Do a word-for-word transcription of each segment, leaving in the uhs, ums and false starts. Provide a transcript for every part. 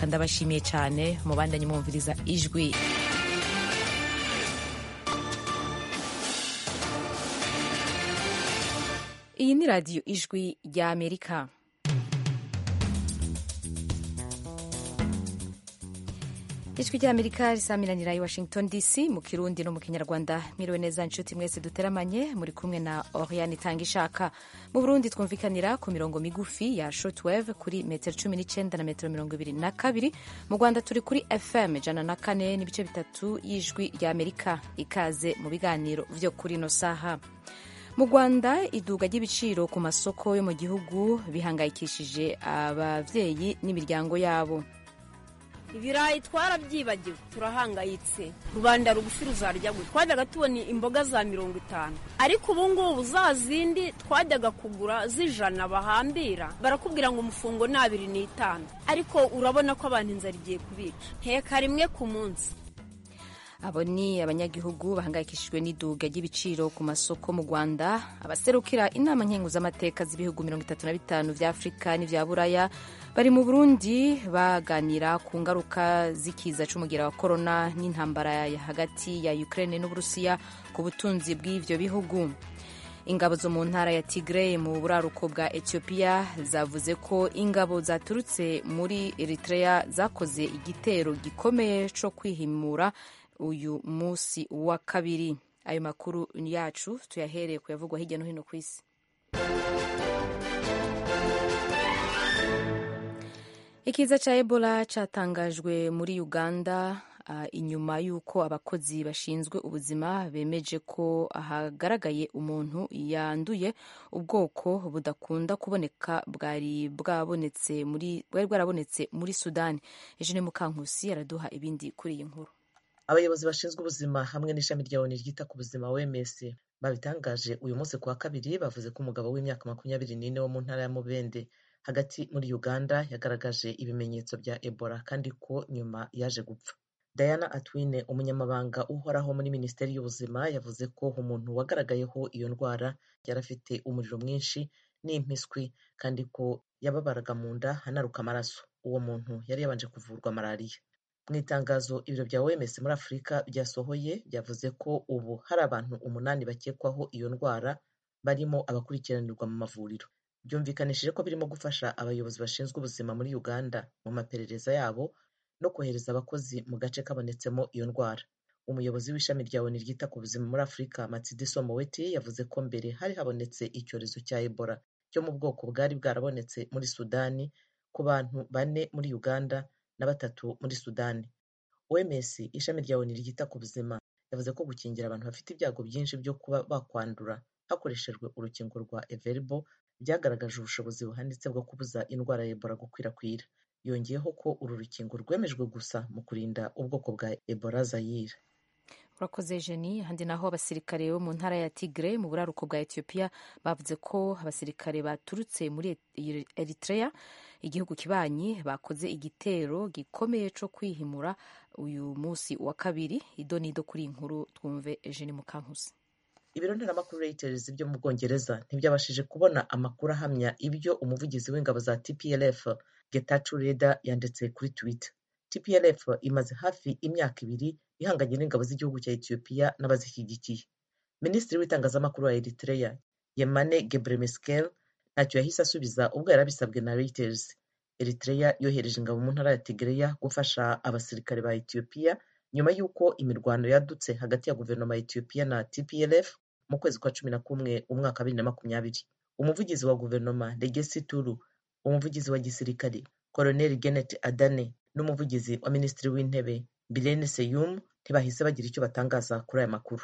amerika ndabashimiye cyane mubandanye mwumviriza ijwi. Iyi ni radiyo ijwi rya amerika. ijwi rya amerika risamiranira i washington dc mu kirundi no mu kinyarwanda. Mwiriwe neza nshuti mwese duteramanye, muri kumwe na Oriane Itangishaka. Mu Burundi twumvikanira ku mirongo migufi ya shortwave kuri metero cumi n'icyenda na metero mirongo ibiri na kabiri. Mu Rwanda turi kuri fm ijana na kane n'ibice bitatu y'ijwi rya amerika. Ikaze mu biganiro vyo kuri no saha. Mu Rwanda iduga ry'ibiciro ku masoko yo mu gihugu bihangayikishije abavyeyi n'imiryango yabo. Ibirayi twarabyibagiwe, turahangayitse. Rubanda rugufi ruzarya gute? Twajyaga tubona imboga za mirongo itanu, ariko ubu ngubu za zindi twajyaga kugura z'ijana bahambira barakubwira ngo umufungo ni abiri n'itanu, ariko urabona ko abantu inzara igiye kubica. Nteka rimwe ku munsi. Abo ni abanyagihugu bahangayikishijwe n'iduga ry'ibiciro ku masoko mu Rwanda. Abaserukira inama nkenguzamateka z'ibihugu mirongo itatu na bitanu vya Afurika n'ivya Buraya bari mu Burundi baganira ku ngaruka z'ikiza c'umugera wa corona n'intambara hagati ya Ukraine n'Uburusiya ku butunzi bw'ivyo bihugu. Ingabo zo mu ntara ya Tigray mu buraruko bwa Ethiopia zavuze ko ingabo zaturutse muri Eritrea zakoze igitero gikomeye co kwihimura uyu musi wa kabiri. Ayo makuru yacu tuyahereye kuyavugwa hirya no hino ku isi. Ikiza ca Ebola catangajwe muri Uganda uh, inyuma y'uko abakozi bashinzwe ubuzima bemeje ko hagaragaye umuntu yanduye ubwoko budakunda kuboneka bwari bwabonetse muri bwari bwarabonetse muri Sudani. Eugene Mukankusi araduha ibindi kuri iyi nkuru. Abayobozi bashinzwe ubuzima hamwe n'ishami rya O N U ryita ku buzima O M S babitangaje uyu munsi kuwa kabiri. Bavuze ko umugabo w'imyaka makumyabiri n'ine wo mu ntara ya Mubende hagati muri Uganda yagaragaje ibimenyetso bya Ebola kandi ko nyuma yaje gupfa. Diana Atwine, umunyamabanga uhoraho muri Minisiteri y'Ubuzima, yavuze ko umuntu wagaragayeho iyo ndwara yari afite umuriro mwinshi n'impiswi kandi ko yababaraga mu nda hanaruka amaraso. Uwo muntu yari yabanje kuvurwa malariya. Mu itangazo ibiro bya O M S muri Afurika byasohoye byavuze ko ubu hari abantu umunani bakekwaho iyo ndwara barimo abakurikiranirwa mu mavuriro. Byumvikanishije ko birimo gufasha abayobozi bashinzwe ubuzima muri Uganda mu maperereza yabo no kohereza abakozi mu gace kabonetsemo iyo ndwara. Umuyobozi w'ishami rya O N U ryita ku buzima muri Afurika Matshidiso Moeti yavuze ko mbere hari habonetse icyorezo cya Ebola cyo mu bwoko bwari bwarabonetse muri Sudani ku bantu bane muri Uganda na batatu muri Sudani. O M S ishami rya O N U ryita ku buzima yavuze ko gukingira abantu bafite ibyago byinshi byo kuba bakwandura hakoreshejwe urukingo rwa Everbo byagaragaje ubushobozi buhanitse bwo kubuza indwara ya Ebola gukwirakwira. Yongeyeho ko uru rukingo rwemejwe gusa mu kurinda ubwoko bwa Ebola Zaire. Urakoze Jenny. Handi naho abasirikare bo mu ntara ya Tigray mu buraruko bwa Ethiopia bavuze ko abasirikare baturutse muri Eritrea, igihugu kibanyi, bakoze igitero gikomeye co kwihimura uyu musi wa kabiri. Idonido kuri inkuru twumve Eugene Mukankusi. Ibiro ntaramakuru Reuters byo mu Bwongereza ntibyabashije kubona amakuru ahamya ibyo umuvugizi w'ingabo za T P L F Getachew Reda yanditse kuri Twitter. T P L F imaze hafi imyaka ibiri ihanganye n'ingabo z'igihugu cya Ethiopia n'abazishyigikiye. Minisitiri w'itangazamakuru wa Eritrea Yemane Gebremeskel ntacyo yahise asubiza ubwo yarabisabwe na Reuters. Eritrea yohereje ingabo mu ntara ya Tigray gufasha abasirikare ba Ethiopia nyuma y'uko imirwano yadutse hagati ya guverinoma ya Ethiopia na T P L F mu kwezi kwa cumi na kumwe umwaka wa bibiri na makumyabiri. Umuvugizi wa guverinoma Legacy Tulu, umuvugizi wa gisirikare Colonel Genet Adane n'umuvugizi wa minisitiri w'intebe Bilene Seyum ntibahise bagira icyo batangaza kuri aya makuru.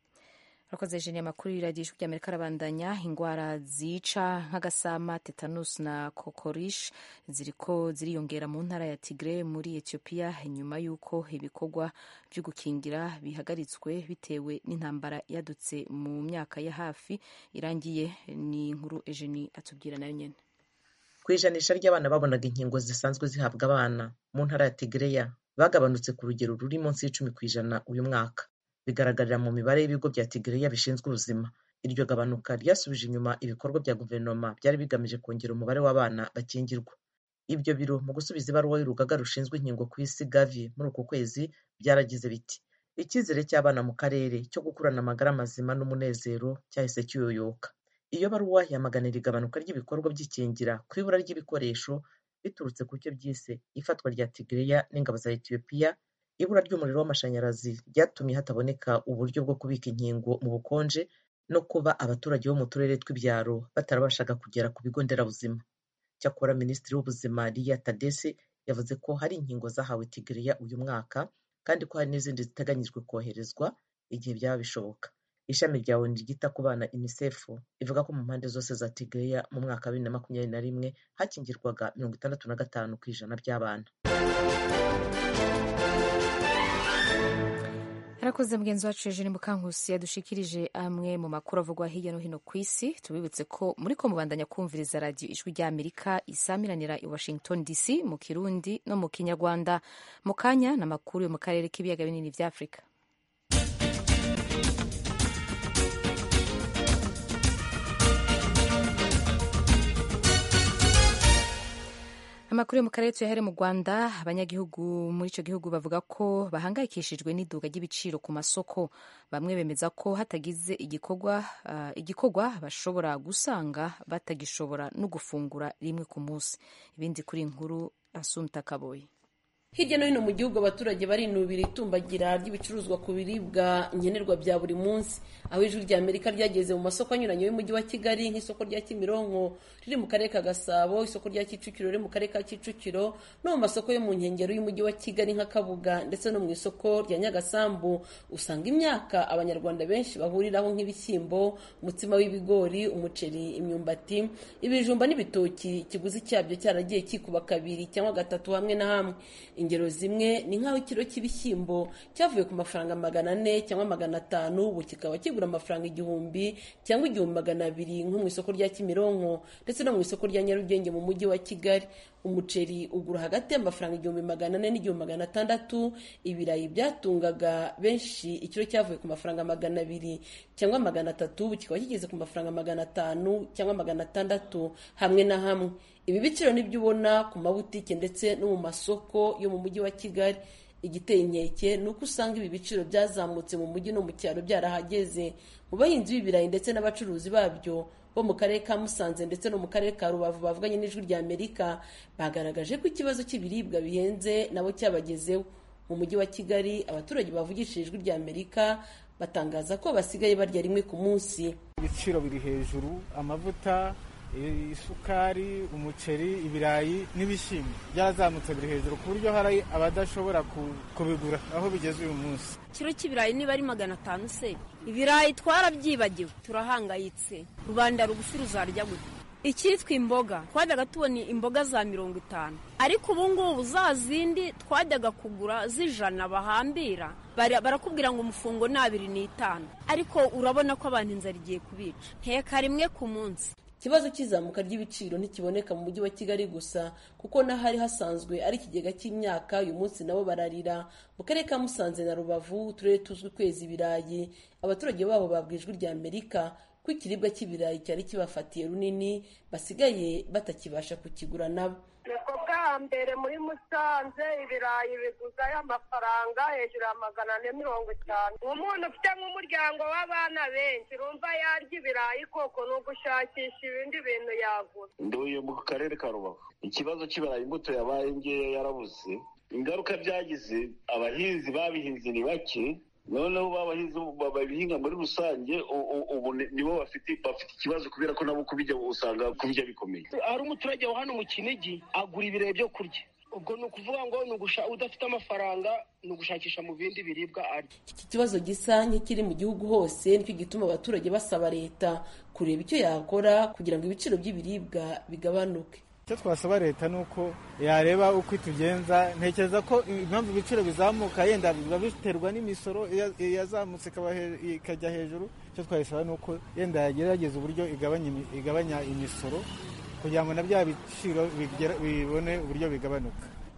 Urakoze Jenny. Amakuru y'iradiyo ry'Amerika arabandanya. Ingwara zica nk'agasama, tetanus na kokorish ziriko ziriyongera mu ntara ya Tigray muri Ethiopia nyuma y'uko ibikorwa byo gukingira bihagaritswe bitewe n'intambara yadutse mu myaka ya hafi irangiye. Ni inkuru Eugenie atubwira nayo nyene. Ku ijanisha ry'abana babonaga inkingo zisanzwe zihabwa abana mu ntara ya Tigray bagabanutse ku rugero ruri munsi y'icumi ku ijana uyu mwaka. Bigaragarira mu mibare y'ibigo bya Tigray bishinzwe ubuzima. Iryo gabanuka ryasubije inyuma ibikorwa bya guverinoma byari bigamije kongera umubare w'abana bakingirwa. Ibyo biro mu gusubiza ibaruwa y'urugaga rushinzwe inkingo ku isi Gavi muri uku kwezi byaragize biti icyizere cy'abana mu karere cyo gukurana amagara mazima n'umunezero cyahise kiyoyoka. Iyo baruwa yamaganira igabanuka ry'ibikorwa by'ikingira ku ibura ry'ibikoresho biturutse ku cyo byise ifatwa rya Tigreya n'ingabo za Ethiopia. Ibura ry'umuriro w'amashanyarazi ryatumye hataboneka uburyo bwo kubika inkingo mu bukonje no kuba abaturage bo mu turere tw'ibyaro batarabashaga kugera ku bigo nderabuzima. Cyakora Minisitiri w'Ubuzima Liya Tadesse yavuze ko hari inkingo zahawe Tigreya uyu mwaka kandi ko hari n'izindi ziteganyijwe koherezwa igihe byaba bishoboka. Ishami rya ONU ryita ku bana UNICEF ivuga ko mu mpande zose za Tigreya mu mwaka wa bibiri na makumyabiri na rimwe hakingirwaga mirongo itandatu na gatanu ku ijana by'abana. Harakoze mugenzi wacu Eugene Mukankusi yadushikirije amwe mu makuru avugwa hirya no hino ku isi. Tubibutse ko muri ko mubandanya kumviriza radio Ijwi ry'Amerika isamiranira i Washington D C mu Kirundi no mu Kinyarwanda. Mu kanya n'amakuru yo mu karere k'ibiyaga binini vya Afrika. Amakuru yo mu karere tuyahere mu Rwanda. Abanyagihugu muri ico gihugu bavuga ko bahangayikishijwe n'iduga ry'ibiciro ku masoko. Bamwe bemeza ko hatagize igikorwa uh, igikorwa bashobora gusanga batagishobora no gufungura rimwe ku munsi. Ibindi kuri inkuru Asumta Kaboyi. Hirya no hino mu gihugu abaturage barinubira itumbagira ry'ibicuruzwa ku biribwa nkenerwa bya buri munsi. Aho Ijwi rya Amerika ryageze mu masoko anyuranye y'umujyi wa Kigali nk'isoko rya Kimironko riri mu karere ka Gasabo, isoko rya Kicukiro riri mu karere ka Kicukiro, no mu masoko yo mu nkengero y'umujyi wa Kigali nka Kabuga ndetse no mu isoko rya Nyagasambu, usanga imyaka abanyarwanda benshi bahuriraho nk'ibishyimbo, umutsima w'ibigori, umuceri, imyumbati, ibijumba n'ibitoki kiguzi cyabyo cyaragiye kikuba kabiri cyangwa gatatu hamwe na hamwe. Ingero zimwe ni nk'aho ikiro cy'ibishyimbo cyavuye ku mafaranga magana ane cyangwa magana atanu ubu kikaba kigura amafaranga igihumbi cyangwa igihumbi magana abiri nko mu isoko rya Kimironko ndetse no mu isoko rya Nyarugenge mu mujyi wa Kigali. Umuceri ugura hagati y'amafaranga igihumbi magana ane n'igihumbi magana atandatu. Ibirayi byatungaga benshi ikiro cyavuye ku mafaranga magana abiri cyangwa magana atatu ubu kikaba kigeze ku mafaranga magana atanu cyangwa magana atandatu hamwe na hamwe. Ibi biciro nibyo ubona ku mabutike ndetse no mu masoko yo mu mujyi wa Kigali. Igiteye inkeke ni uko usanga ibi biciro byazamutse mu mujyi no mu cyaro byarahageze. Mu bahinzi b'ibirayi ndetse n'abacuruzi babyo bo mu karere ka Musanze ndetse no mu karere ka Rubavu bavuganye n'Ijwi rya Amerika bagaragaje ko ikibazo cy'ibiribwa bihenze nabo cyabagezeho. Mu mujyi wa Kigali abaturage bavugishije Ijwi rya Amerika batangaza ko basigaye barya rimwe ku munsi. Ibiciro biri hejuru, amavuta, isukari, umuceri, ibirayi n'ibishyimbo byarazamutse biri hejuru ku buryo hari abadashobora kubigura aho bigeze uyu munsi. Kiro cy'ibirayi niba ari magana atanu se, ibirayi twarabyibagiwe, turahangayitse, rubanda rugufi ruzarya gute? Icyitwa imboga twajyaga tubona imboga za mirongo itanu, ariko ubu ngubu za zindi twajyaga kugura z'ijana bahambira barakubwira ngo umufungo ni abiri n'itanu, ariko urabona ko abantu inzara igiye kubica. Nteka rimwe ku munsi. Ikibazo cy'izamuka ry'ibiciro ntikiboneka mu mujyi wa Kigali gusa kuko n'ahari hasanzwe ari ikigega cy'imyaka uyu munsi nabo bararira. Mu karere ka Musanze na Rubavu uturere tuzwi kweza ibirayi, abaturage baho babwiye Ijwi rya Amerika ko ikiribwa cy'ibirayi cyari kibafatiye runini basigaye batakibasha kukigura nabo. Niko bwa mbere muri Musanze ibirayi biguza y'amafaranga hejuru ya magana ane mirongo itanu. Umuntu ufite nk'umuryango w'abana benshi urumva yarya ibirayi koko ni ugushakisha ibindi bintu yagura. Nduye mu karere ka Rubavu, ikibazo cy'ibirayi imbuto yabaye ngeya yarabuze. Ingaruka byagize abahinzi babihinze ni bake, noneho babahinzi babihinga muri rusange ubu nibo bafite bafite ikibazo kubera ko nabo kubijya usanga kubijya bikomeye. Ari umuturage wa hano mu Kinigi agura ibirayi byo kurya, ubwo ni ukuvuga ngo ni ugusha udafite amafaranga ni ugushakisha mu bindi biribwa arya. Iki kibazo gisa nk'ikiri mu gihugu hose nicyo gituma abaturage basaba leta kureba icyo yakora kugira ngo ibiciro by'ibiribwa bigabanuke. Icyo twasaba leta ni uko yareba uko itugenza. Ntekereza ko impamvu ibiciro bizamuka yenda biba biterwa n'imisoro yazamutse ikajya hejuru. Icyo twasaba ni uko yenda yagerageza uburyo igabanya igabanya imisoro kugira ngo na bya biciro bibone uburyo bigabanuka.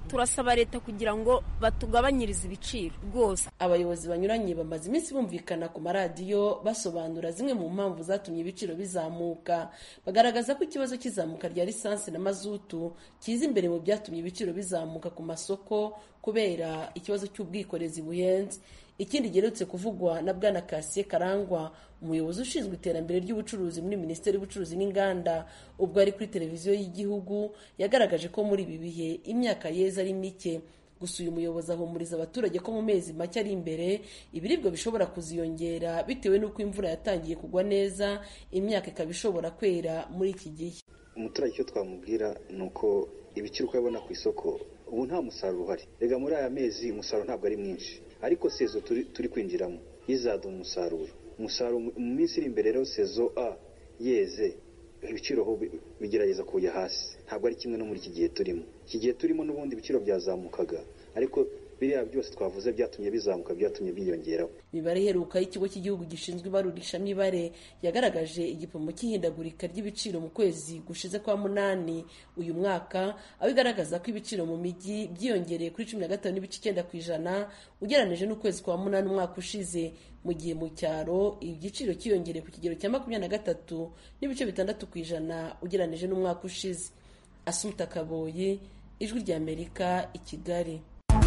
turasaba leta kugira ngo batugabanyirize ibiciro rwose. Abayobozi banyuranye bamaze iminsi bumvikana ku maradiyo basobanura zimwe mu mpamvu zatumye ibiciro bizamuka. Bagaragaza ko ikibazo cy'izamuka rya lisansi na mazutu kiza imbere mu byatumye ibiciro bizamuka ku masoko kubera ikibazo cy'ubwikorezi buhenze. Ikindi giherutse kuvugwa na Bwana Kasiye Karangwa, umuyobozi ushinzwe iterambere ry'ubucuruzi muri Minisiteri y'Ubucuruzi n'Inganda, ubwo ari kuri televiziyo y'igihugu, yagaragaje ko muri ibi bihe imyaka yeze ari mike. Gusa uyu muyobozi ahumuriza abaturage ko mu mezi make ari imbere ibiribwa bishobora kuziyongera bitewe n'uko imvura yatangiye kugwa neza, imyaka ikaba ishobora kwera muri iki gihe. Umuturage icyo twamubwira ni uko ibiciro uko abona ku isoko ubu nta musaruro uhari. Rega muri aya mezi umusaruro ntabwo ari mwinshi, ariko sezo turi, turi kwinjiramo izaduha umusaruro umusaruro mu minsi iri imbere. Rero sezo a yeze ibiciro ho bigerageza kujya hasi, ntabwo ari kimwe no muri iki gihe turimo. Iki gihe turimo n'ubundi ibiciro byazamukaga, ariko biriya byose twavuze byatumye bizamuka, byatumye biyongeraho. Imibare iheruka y'ikigo cy'igihugu gishinzwe ibarurishamibare yagaragaje igipimo cy'ihindagurika ry'ibiciro mu kwezi gushize kwa munani uyu mwaka, aho igaragaza ko ibiciro mu mijyi byiyongereye kuri cumi na gatanu n'ibice icyenda ku ijana ugereranije n'ukwezi kwa munani umwaka ushize, mu gihe mu cyaro igiciro cyiyongereye ku kigero cya makumyabiri na gatatu n'ibice bitandatu ku ijana ugereranije n'umwaka ushize. Asumta Kaboyi, Ijwi ry'Amerika, i Kigali.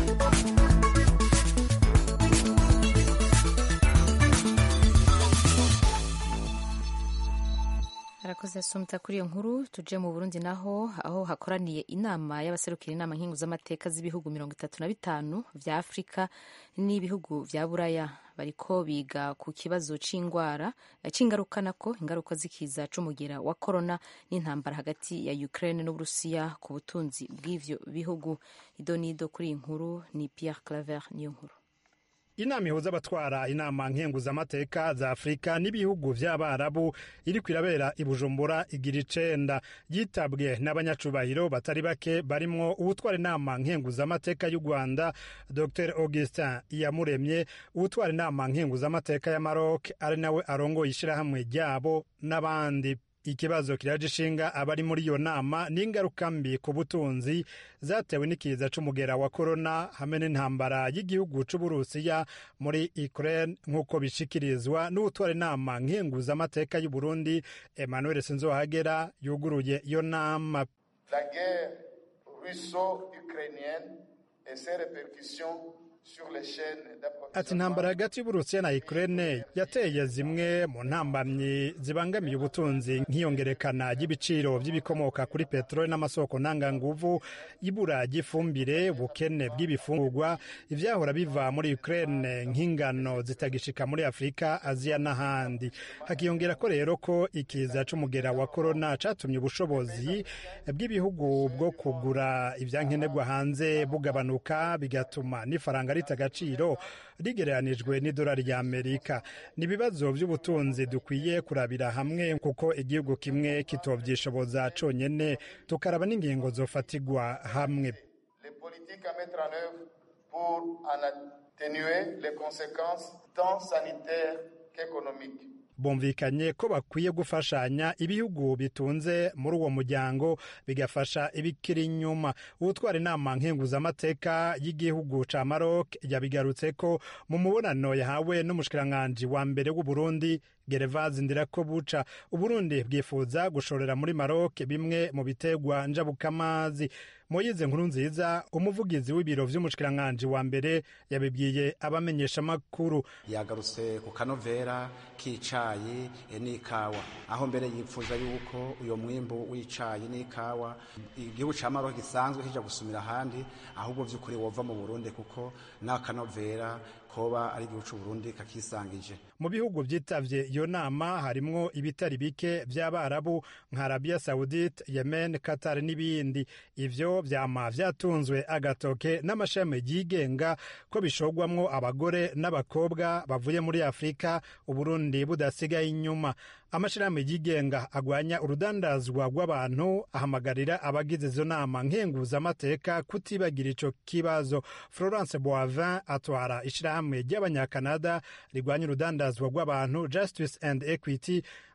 Arakoze Asumta kuri iyo nkuru. Tuje mu Burundi naho aho hakoraniye inama y'abaserukira inama nkingu z'amateka z'ibihugu mirongo itatu na bitanu vya Afrika n'ibihugu vya Buraya. Bariko biga ku kibazo c'ingwara c'ingaruka nako ingaruka zikiza c'umugera wa corona n'intambara hagati ya Ukraine n'Uburusiya ku butunzi bw'ivyo bihugu. Idonido kuri iyi nkuru ni Pierre Claver niyo nkuru. Inama ihuza abatwara inama nkenguzamateka za Afrika n'ibihugu vy'Abarabu iri kwirabera i Bujumbura igira icenda, yitabwe n'abanyacubahiro batari bake barimwo uwutwara inama nkenguzamateka y'u Rwanda Docteur Augustin Iyamuremye, uwutwara inama nkenguzamateka ya Maroc ari nawe arongoye ishirahamwe ryabo n'abandi. Ikibazo kiraje ishinga abari muri iyo nama n'ingaruka mbi ku butunzi zatewe n'ikiza c'umugera wa corona hamwe n'intambara y'igihugu c'Uburusiya muri Ukraine, nk'uko bishikirizwa n'utwara inama nkenguzamateka y'u Burundi Emmanuel Sinzohagera yuguruye iyo nama. La guerre russo-ukrainienne et ses répercussions ati intambara hagati y'Uburusiya na Ukraine yateye zimwe mu ntambamyi zibangamiye ubutunzi nk'iyongerekana ry'ibiciro by'ibikomoka kuri peteroli n'amasoko ntanganguvu, ibura ry'ifumbire, ubukene bw'ibifungurwa, ivyahora biva muri Ukraine nk'ingano zitagishika muri Afrika, Aziya n'ahandi. Hakiyongera ko rero ko ikiza c'umugera wa corona catumye ubushobozi bw'ibihugu bwo kugura ivyankenerwa hanze bugabanuka, bigatuma n'ifaranga rita agaciro rigereranijwe n'idolari ya Amerika. Ni ibibazo by'ubutunzi dukwiye kurabira hamwe, kuko igihugu kimwe kitovyishoboza conyene, tukaraba n'ingingo zofatigwa hamwe. Les politiques à mettre en œuvre pour en atténuer les conséquences tant sanitaires qu'économiques. Bumvikanye ko bakwiye gufashanya ibihugu bitunze muri uwo muryango bigafasha ibikiri inyuma. Utwara inama nkenguzamateka y'igihugu ca Maroc yabigarutse ko mu mubonano yahawe n'umushikiranganji wa mbere w'u Burundi Gervase Ndirakobuca. Uburundi bwifuza gushorera muri Maroc bimwe mu bitegwa njabukamazi. Moyize Nkurunziza, umuvugizi w'ibiro vy'umushikiranganji wa mbere, yabibwiye abamenyesha makuru. Yagarutse ku kanovera k'icayi n'ikawa, aho mbere yipfuza yuko uyo mwimbu w'icayi n'ikawa igihugu ca Maroc gisanzwe kija gusumira ahandi, ahubwo vy'ukuri wova mu Burundi, kuko na kanovera koba ari igihugu c'u Burundi kakisangije. Mu bihugu vyitavye iyo nama harimwo ibitari bike vy'Abarabu nka Arabia Saudite, Yemen, Qatar n'ibindi. Ivyo vyama vyatunzwe agatoke n'amashami yigenga ko bishogwamwo abagore n'abakobwa bavuye muri Afrika, Uburundi budasigaye inyuma. Amashirahamwe yigenga agwanya urudandazwa rw'abantu ahamagarira abagize izo nama nkenguzamateka kutibagira ico kibazo. Florence Boivin atwara ishirahamwe ry'abanyakanada rigwanya urudandazwa rw'abantu Justice and Equity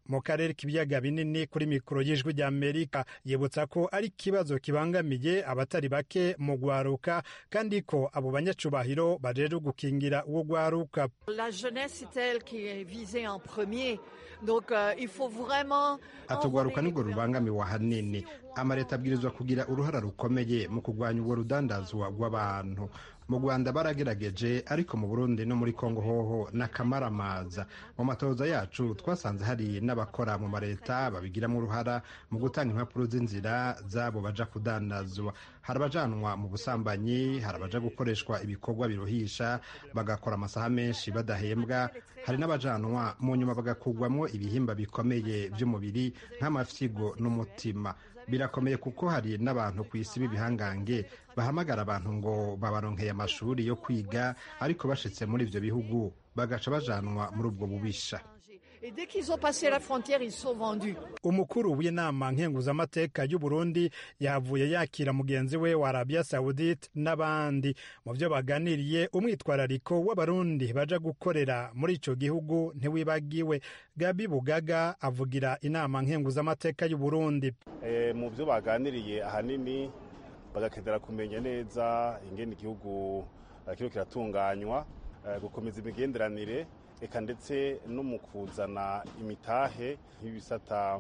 mu karere k'ibiyaga binini kuri mikoro y'ijwi rya Amerika yibutsa ko ari ikibazo kibangamiye abatari bake mu gwaruka kandi ko abo banyacubahiro bajeje gukingira uwo gwaruka. La jeunesse c'est elle qui est visée en premier. Donc euh, il faut vraiment atugwaruka nibwo rubangamiwe hanini. Amareta abwirizwa kugira uruhara rukomeye mu kugwanya ubwo rudandazwa rw'abantu. Mu Rwanda baragerageje ariko mu Burundi no muri Kongo hoho n'akamaramaza. Mu matoza yacu twasanze hari n'abakora mu mareta babigiramo uruhara mu gutanga impapuro z'inzira zabo baja kudandazwa. Hari abajanwa mu busambanyi, hari abaja gukoreshwa ibikorwa biruhisha bagakora amasaha menshi badahembwa, hari n'abajanwa mu nyuma bagakugwamo ibihimba bikomeye by'umubiri nk'amafyigo n'umutima. Birakomeye kuko hari n'abantu ku isi b'ibihangange bahamagara abantu ngo babaronkeye amashuri yo kwiga ariko bashitse muri ivyo bihugu bagaca bajanwa muri ubwo bubisha. Et dès qu'ils ont passé la frontière, ils sont vendus. Umukuru w'inama nkenguzamateka y'u Burundi yavuye yakira mugenzi we wa Arabia Saudite n'abandi mu byo baganiriye. Umwitwarariko w'abarundi baja gukorera muri ico gihugu ntiwibagiwe. Gabi Bugaga avugira inama nkenguzamateka y'u Burundi. E, mu byo baganiriye ahanini bagakedera kumenya neza ingene igihugu kiro kiratunganywa, gukomeza imigenderanire eka ndetse no mu kuzana imitahe nk'ibisata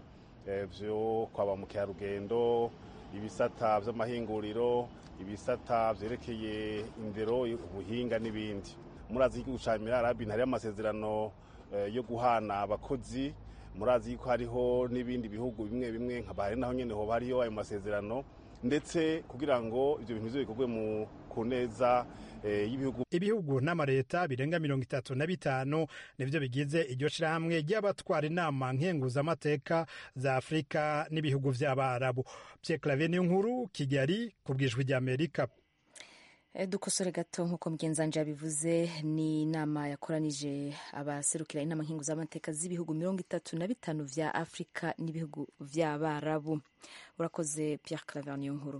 byo kwa ba mukerarugendo, ibisata by'amahinguriro, ibisata byerekeye indero, ubuhinga n'ibindi. Murazi igihugu ca Emirati Arabi hari amasezerano yo guhana abakozi, murazi ko hariho n'ibindi bihugu bimwe bimwe nka Bahrain naho nyene ho hariyo ayo masezerano, ndetse kugira ngo ivyo bintu bikorwe mu kuneza y'ibihugu. Ibihugu n'amareta birenga mirongo itatu na bitanu nivyo bigize iryo shirahamwe ry'abatwara inama nkenguzamateka za Afrika n'ibihugu vy'Abarabu. Pierre Claver Niyonkuru, Kigali, kubw'ijwi rya Amerika. Dukosore gato nk'uko mugenzanje yabivuze, ni inama yakoranije abaserukira inama nkenguzamateka z'ibihugu mirongo itatu na bitanu vya Afrika n'ibihugu vy'Abarabu. Urakoze Pierre Claver Niyonkuru.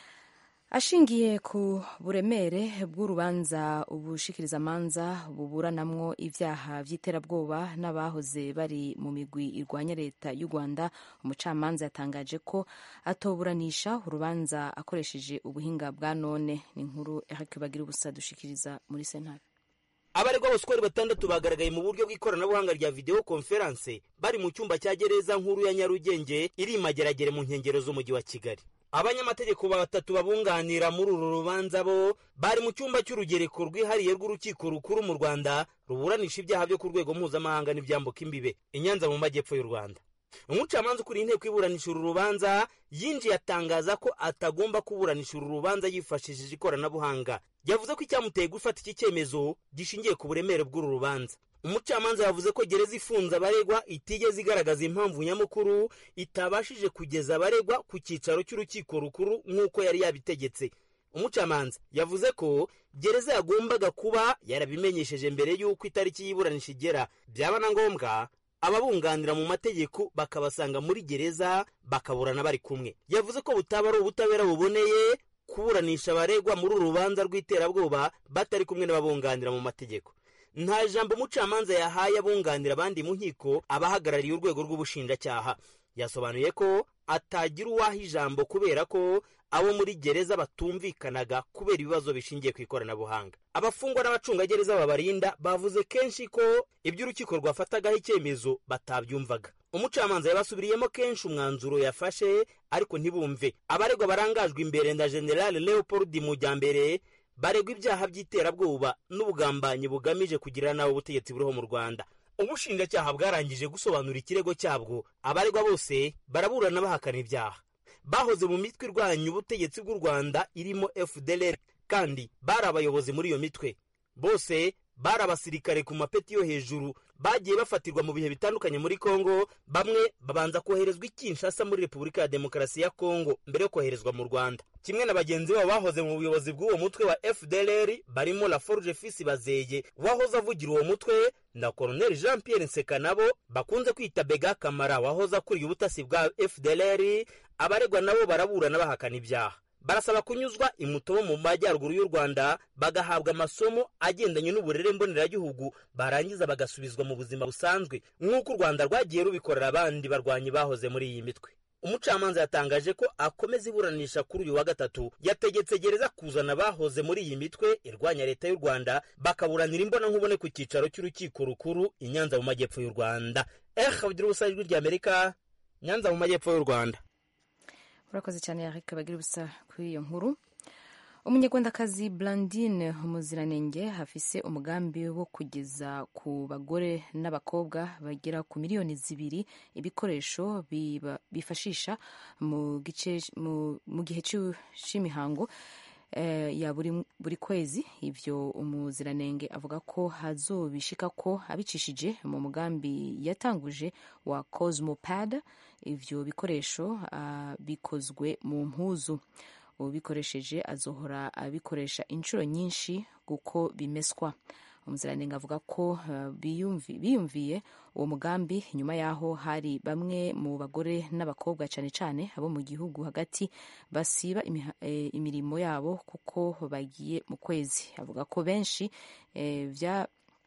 Ashingiye ku buremere bw'urubanza ubushikiriza manza buburanamwo ivyaha vy'iterabwoba n'abahoze bari mu migwi irwanya leta y'u Rwanda, umucamanza yatangaje ko atoburanisha urubanza akoresheje ubuhinga bwa none. Ni inkuru Eric Bagirubusa dushikiriza muri sentare. Abaregwa bose batandatu bagaragaye mu buryo bw'ikoranabuhanga rya video conference bari mu cyumba cya gereza nkuru ya Nyarugenge iri Mageragere mu nkengero z'umujyi wa Kigali. Abanyamategeko batatu babunganira muri uru rubanza bo bari mu cyumba cy'urugereko rwihariye rw'urukiko rukuru mu Rwanda ruburanisha ibyaha byo ku rwego mpuzamahanga n'ibyambuka imbibe i Nyanza mu majyepfo y'u Rwanda. Umucamanza ukuriye inteko iburanisha uru rubanza yinjiye atangaza ko atagomba kuburanisha uru rubanza yifashishije ikoranabuhanga. Yavuze ko icyamuteye gufata iki cyemezo gishingiye ku buremere bw'uru rubanza. Umucamanza yavuze ko gereza ifunze abaregwa itigeze igaragaza impamvu nyamukuru itabashije kugeza abaregwa ku cyicaro cy'urukiko rukuru nk'uko yari yabitegetse. Umucamanza yavuze ko gereza yagombaga kuba yarabimenyesheje mbere y'uko itariki y'iburanisha igera, byaba na ngombwa ababunganira mu mategeko bakabasanga muri gereza bakaburana bari kumwe. Yavuze ko butaba ari ubutabera buboneye kuburanisha abaregwa muri uru rubanza rw'iterabwoba batari kumwe n'ababunganira mu mategeko. Nta jambo umucamanza yahaye abunganira abandi mu nkiko abahagarariye urwego rw'ubushinjacyaha. Yasobanuye ko atagira uwaha ijambo kubera ko abo muri gereza batumvikanaga kubera ibibazo bishingiye ku ikoranabuhanga. Abafungwa n'abacungagereza babarinda bavuze kenshi ko iby'urukiko rwafatagaho icyemezo batabyumvaga. Umucamanza yabasubiriyemo kenshi umwanzuro yafashe ariko ntibumve. Abaregwa barangajwe imbere na General Leopold Mujyambere baregwa ibyaha by'iterabwoba n'ubugambanyi bugamije kugirira nawe ubutegetsi buriho mu Rwanda. Ubushinjacyaha bwarangije gusobanura ikirego cyabwo. Abaregwa bose baraburana bahakana ibyaha. Bahoze mu mitwe irwanya ubutegetsi bw'u Rwanda irimo F D L R kandi bari abayobozi muri iyo mitwe. Bose bari abasirikare ku mapeti yo hejuru, bagiye bafatirwa mu bihe bitandukanye muri Kongo. Bamwe babanza koherezwa i Kinshasa muri Repubulika ya Demokarasi ya Kongo mbere yo koherezwa mu Rwanda. Kimwe na bagenzi babo bahoze mu buyobozi bw'uwo mutwe wa F D L R barimo Laforge Fils Bazeye wahoze avugira uwo mutwe na Colonel Jean Pierre Nsekanabo bakunze kwita Bega Kamara wahoze akuriye ubutasi bwa F D L R. Abaregwa nabo baraburana bahakana ibyaha. barasaba kunyuzwa imutobo mu majyaruguru y'u Rwanda bagahabwa amasomo agendanye n'uburere mboneragihugu barangiza bagasubizwa mu buzima busanzwe nk'uko u Rwanda rwagiye rubikorera abandi barwanyi bahoze muri iyi mitwe. Umucamanza yatangaje ko akomeza iburanisha kuri uyu wa gatatu, yategetse gereza kuzana bahoze muri iyi mitwe irwanya leta y'u Rwanda bakaburanira imbona nkubone ku cyicaro cy'urukiko rukuru i Nyanza mu majyepfo y'u Rwanda. Eh, Bagira ubusa ijwi rya Amerika, Nyanza mu majyepfo y'u Rwanda. Urakoze cyane Eric Bagira ubusa kuri iyo nkuru. Umunyarwandakazi Blandine Umuziranenge hafise umugambi wo kugeza ku bagore n'abakobwa bagera ku miliyoni zibiri ibikoresho bifashisha mu gice mu, mu gihe c'imihango eh, ya buri, buri kwezi. Ivyo Umuziranenge avuga ko hazobishika ko abicishije mu mugambi yatanguje wa Cosmopad. Ivyo bikoresho uh, bikozwe mu mpuzu, ubikoresheje azohora abikoresha inshuro nyinshi kuko bimeswa. Umuziranenge avuga ko uh, biyumvi, biyumviye uwo mugambi nyuma yaho hari bamwe mu bagore n'abakobwa cyane cyane abo mu gihugu hagati basiba imiha, e, imirimo yabo kuko bagiye mu kwezi. Avuga ko benshi e, vya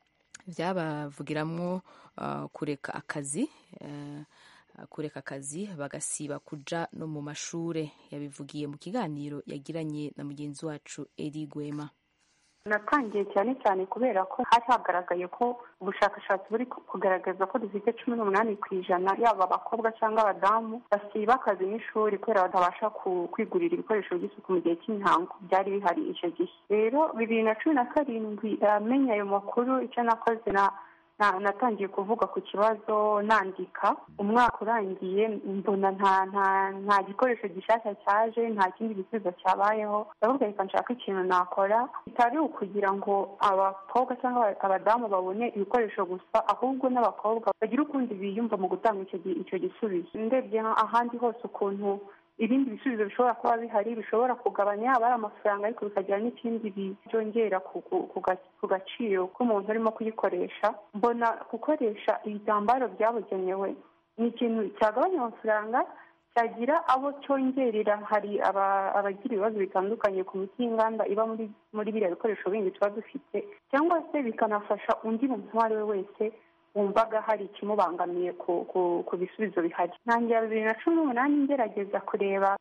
vyabavugiramwo uh, kureka akazi uh, kureka akazi bagasiba kuja no mu mashure. Yabivugiye mu kiganiro yagiranye na mugenzi wacu Edi Gwema. Natangiye cyane cyane kubera ko hari hagaragaye ko ubushakashatsi buri kugaragaza ko dufite cumi n'umunani ku ijana yaba abakobwa cyangwa abadamu basiba akazi n'ishuri kubera batabasha kwigurira ibikoresho by'isuku mu gihe cy'imihango byari bihari icyo gihe. Rero bibiri na cumi na karindwi amenya ayo makuru, icyo nakoze na natangiye kuvuga ku kibazo nandika. Umwaka urangiye mbona nta nta nta gikoresho gishasha cyaje, nta kindi gisubizo cyabayeho. Ndavuga reka nshaka ikintu nakora bitari ukugira ngo abakobwa cyangwa abadamu babone ibikoresho gusa, ahubwo n'abakobwa bagira ukundi biyumva mu gutanga icyo icyo gisubizo. Ndebye ahandi hose ukuntu ibindi bisubizo bishobora kuba bihari bishobora kugabanya abari amafaranga ariko bikagira n'ikindi byongera ku gaciro k'umuntu arimo kuyikoresha. Mbona gukoresha ibitambaro byabugenewe ni ikintu cyagabanya amafaranga, cyagira abo cyongerera. Hari abagira ibibazo bitandukanye ku miti y'inganda iba muri muri biriya bikoresho bindi tuba dufite, cyangwa se bikanafasha undi muntu uwo ari we wese wumvaga hari ikimubangamiye ku ku bisubizo bihari. Ntangira bibiri na cumi n'umunani ngerageza kureba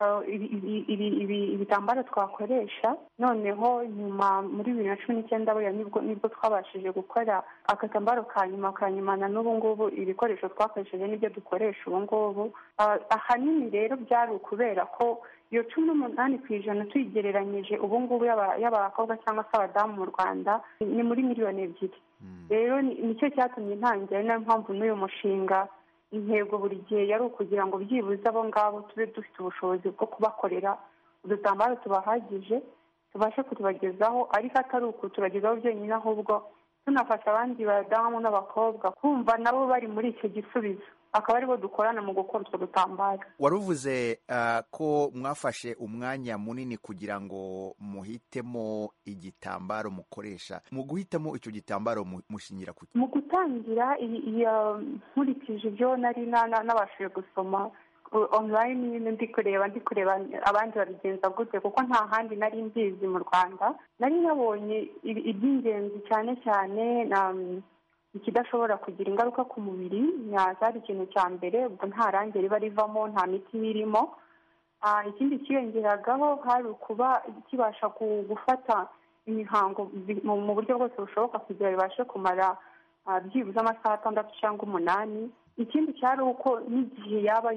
ibitambaro twakoresha, noneho nyuma muri bibiri na cumi n'icyenda buriya nibwo nibwo twabashije gukora agatambaro ka nyuma ka nyuma na n'ubu ngubu ibikoresho twakoresheje n'ibyo dukoresha ubu ngubu. Ahanini rero byari ukubera ko iyo cumi n'umunani ku ijana tuyigereranyije ubu ngubu y'abakobwa cyangwa se abadamu mu Rwanda ni muri miliyoni ebyiri. Rero nicyo cyatumye ntangira, niyo mpamvu n'uyu mushinga intego buri gihe yari ukugira ngo byibuze abo ngabo tube dufite ubushobozi bwo kubakorera udutambaro tubahagije, tubashe kutubagezaho, ariko atari ukutubagezaho byonyine ahubwo tunafasha abandi badamu n'abakobwa kumva nabo bari muri icyo gisubizo, akaba aribo dukorana mu gukora utwo dutambaro. Waruvuze uh, ko mwafashe umwanya munini kugira ngo muhitemo igitambaro mukoresha. Mu guhitamo icyo gitambaro mushingira ku mu gutangira nkurikije ibyo nari nabashije gusoma online, ndi kureba ndi kureba abandi babigenza gute, kuko nta handi nari mbizi mu Rwanda. Nari nabonye iby'ingenzi cyane cyane na ikidashobora kugira ingaruka ku mubiri, cyari ikintu cya mbere, ubwo nta rangi riba rivamo, nta miti birimo. Ikindi kiyongeragaho hari ukuba kibasha gufata imihango mu buryo bwose bushoboka kugira bibashe kumara byibuze amasaha atandatu cyangwa umunani. Ikindi cyari uko n'igihe yaba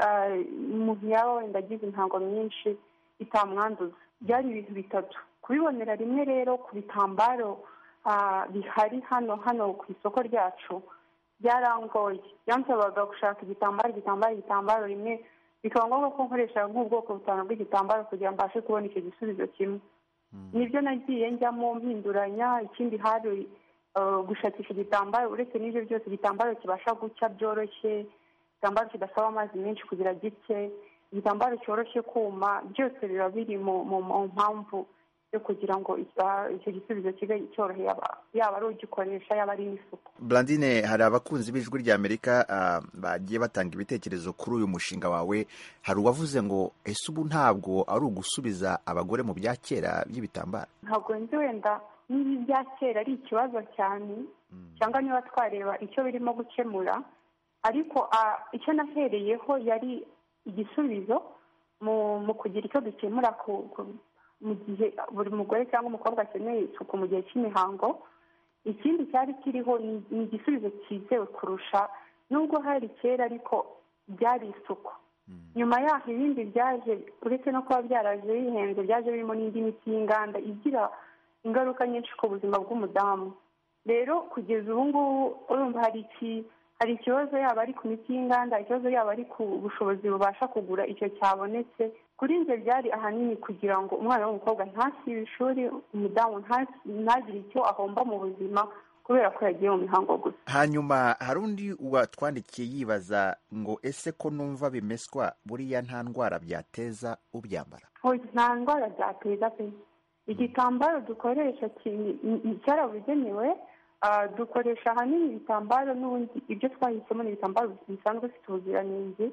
umuntu yaba wenda agize imihango myinshi itamwanduza. Byari ibintu bitatu. Kubibonera rimwe rero ku bitambaro bihari hano hano ku isoko ryacu byarangoye. Byansabaga gushaka igitambaro igitambaro igitambaro rimwe, bikaba ngombwa ko nkoresha nk'ubwoko butanu bw'igitambaro kugira ngo mbashe kubona icyo gisubizo kimwe. Nibyo nagiye njyamo mpinduranya. Ikindi hari gushakisha igitambaro, uretse n'ibyo byose igitambaro kibasha gucya byoroshye, igitambaro kidasaba amazi menshi kugira gike, igitambaro cyoroshye kuma, byose biba biri mu mpamvu yo kugira ngo icyo gisubizo kibe cyoroheye yaba ari ugikoresha yaba ari n'isuku. Blandine, hari abakunzi b'ijwi rya Amerika uh, bagiye batanga ibitekerezo kuri uyu mushinga wawe. Hari uwavuze ngo ese ubu ntabwo ari ugusubiza abagore mu bya kera by'ibitambaro? Ntabwo nzi wenda niba ibya kera ari ikibazo cyane cyangwa niba twareba icyo birimo gukemura, ariko icyo nahereyeho yari igisubizo mu kugira icyo dukemura mu gihe buri mugore cyangwa umukobwa akeneye isuku mu gihe cy'imihango. Ikindi cyari kiriho ni igisubizo cyizewe kurusha, nubwo hari kera ariko byari isuku. Nyuma yaho ibindi byaje, uretse no kuba byaraje bihenze, byaje birimo n'indi miti y'inganda igira ingaruka nyinshi ku buzima bw'umudamu. Rero kugeza ubu ngubu urumva hari iki hari ikibazo yaba ari ku miti y'inganda, ikibazo yaba ari ku bushobozi bubasha kugura icyo cyabonetse. Kuri njye byari ahanini kugira ngo umwana w'umukobwa ntasibe ishuri, umudamu ntagire icyo ahomba mu buzima kubera ko yagiye mu mihango gusa. Hanyuma hari undi watwandikiye yibaza ngo ese ko numva bimeswa buriya nta ndwara byateza ubyambara? Nta ndwara byateza pe. Igitambaro dukoresha cyarabugenewe, dukoresha ahanini ibitambaro n'ubundi ibyo twahisemo ni ibitambaro bisanzwe bifite ubuziranenge,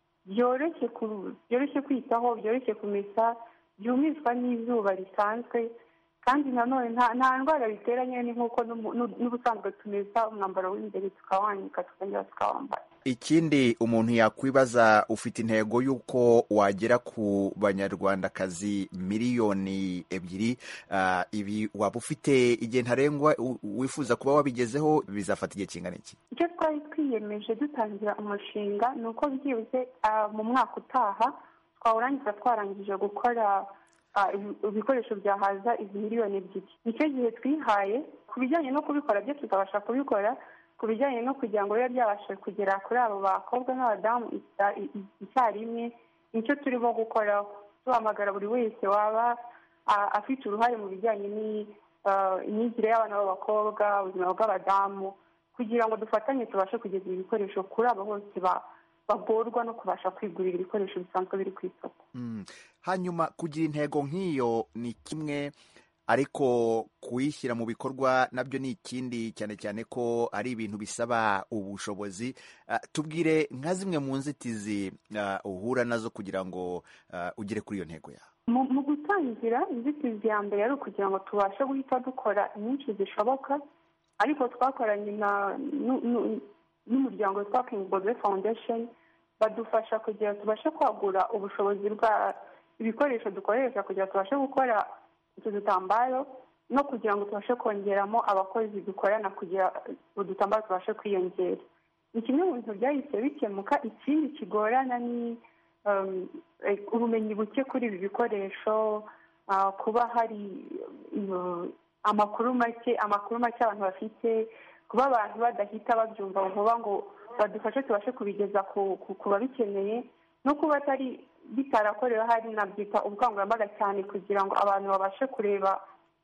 byoroshye kwitaho, byoroshye kumesa, byumishwa n'izuba risanzwe, kandi nanone nta ndwara biteranye ni nk'uko n'ubusanzwe tumesa umwambaro w'imbere tukawanika tukongera tukawambara. Ikindi umuntu yakwibaza, ufite intego y'uko wagera ku banyarwandakazi miliyoni ebyiri, uh, ibi waba ufite igihe ntarengwa wifuza kuba wabigezeho, bizafata igihe kingana iki? Icyo twari twiyemeje dutangira umushinga ni uko byibuze uh, mu mwaka utaha twawurangiza twarangije gukora ibikoresho byahaza izi miliyoni ebyiri. Nicyo gihe twihaye. Ku bijyanye no kubikora byo tukabasha kubikora, ku bijyanye no kugira ngo bibe byabasha kugera kuri abo bakobwa n'abadamu icyarimwe, nicyo turimo gukoraho. Duhamagara buri wese waba afite uruhare mu bijyanye n'imyigire y'abana b'abakobwa, ubuzima bw'abadamu, kugira ngo dufatanye tubashe kugeza ibi bikoresho kuri abo bose bagorwa no kubasha kwigurira ibikoresho bisanzwe biri ku isoko. Mm. Hanyuma kugira intego nk'iyo ni kimwe, ariko kuyishyira mu bikorwa nabyo ni ikindi, cyane cyane ko ari ibintu bisaba ubushobozi. Uh, tubwire nka zimwe mu nzitizi uh, uhura nazo kugira ngo uh, ugere kuri iyo ntego yawe. Mu gutangira, inzitizi ya mbere ari ukugira ngo tubashe guhita dukora nyinshi zishoboka, ariko twakoranye n'umuryango witwa King Bobby Foundation, badufasha kugira tubashe kwagura ubushobozi bwa ibikoresho dukoresha kugira tubashe gukora utu dutambaro, no kugira ngo tubashe kongeramo abakozi dukorana kugira udutambaro tubashe kwiyongera. Ni kimwe mu bintu byahise bikemuka. Ikindi kigorana ni um, ubumenyi buke kuri ibi bikoresho, uh, kuba hari uh, amakuru make amakuru make abantu bafite, kuba abantu badahita babyumva vuba ngo badufashe tubashe kubigeza ku babikeneye, no kuba atari bitarakorewe hari nabyita ubukangurambaga cyane kugira ngo abantu babashe kureba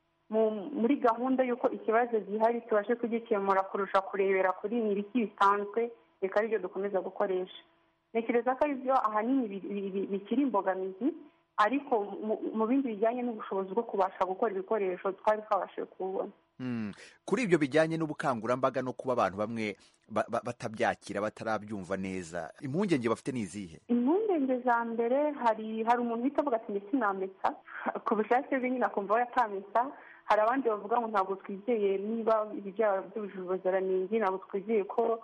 muri gahunda y'uko ikibazo gihari tubashe kugikemura kurusha kurebera kuri ni ibiki bisanzwe reka aribyo dukomeza gukoresha. Ntekereza ko aribyo ahanini bikiri imbogamizi, ariko mu bindi bijyanye n'ubushobozi bwo kubasha gukora ibikoresho twari twabashije kubona. Hmm. Kuri ibyo bijyanye n'ubukangurambaga no kuba abantu bamwe batabyakira batarabyumva neza, impungenge bafite ni izihe? Impungenge za mbere, hari hari umuntu uhita avuga ati ndetse namesa ku bushake bwe nyine akumva we yatamesa. Hari abandi bavuga ngo ntabwo twizeye niba ibijyanye by'ubuziranenge, ntabwo twizeye ko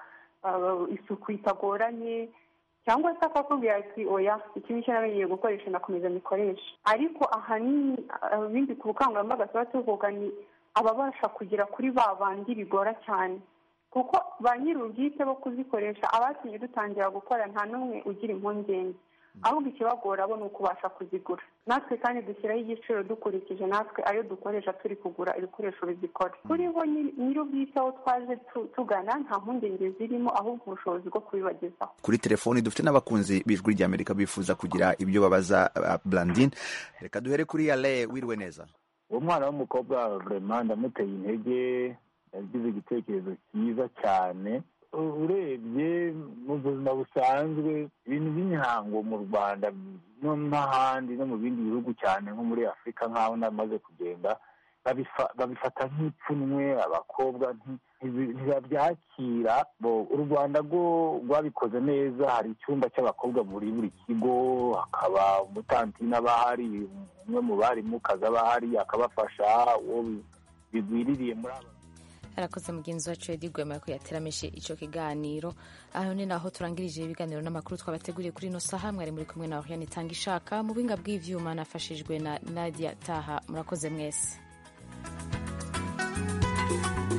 isuku itagoranye, cyangwa se akakubwira ati oya iki nicyo namenyeye gukoresha nakomeza mikoresha. Ariko ahanini ibindi ku bukangurambaga tuba tuvuga ni ababasha kugera kuri ba bandi bigora cyane, kuko ba nyir'ubwite bo kuzikoresha abatumye dutangira gukora nta n'umwe ugira impungenge, ahubwo ikibagora bo ni ukubasha kuzigura. Natwe kandi dushyiraho igiciro dukurikije natwe ayo dukoresha turi kugura ibikoresho bizikora. Kuri bo nyir'ubwite aho twaje tugana nta mpungenge zirimo, ahubwo ubushobozi bwo kubibagezaho. Kuri telefoni dufite n'abakunzi b'ijwi rya Amerika bifuza kugira ibyo babaza uh, Blandine. Reka duhere kuri Ale. Wirwe neza? Uwo mwana w'umukobwa vraiment ndamuteye intege, yagize igitekerezo cyiza cyane, urebye mu buzima busanzwe ibintu by'imihango mu Rwanda no n'ahandi no mu bindi bihugu cyane nko muri Afurika nk'aho namaze kugenda babifata nk'ipfunwe, abakobwa ntibabyakira. U Rwanda rwo rwabikoze neza, hari icyumba cy'abakobwa muri buri kigo, hakaba umutantine aba ahari, umwe mu barimukazi aba ahari akabafasha uwo bigwiririye muri aba. arakoze mugenzi wacu Edi Gwema ko yateramishe ico kiganiro. Aho ni naho turangirije ibiganiro n'amakuru twabateguriye kuri ino saha. Mwari muri kumwe na Oriane Tangishaka, mu binga bw'ivyuma nafashijwe na Nadia Taha. Murakoze mwese.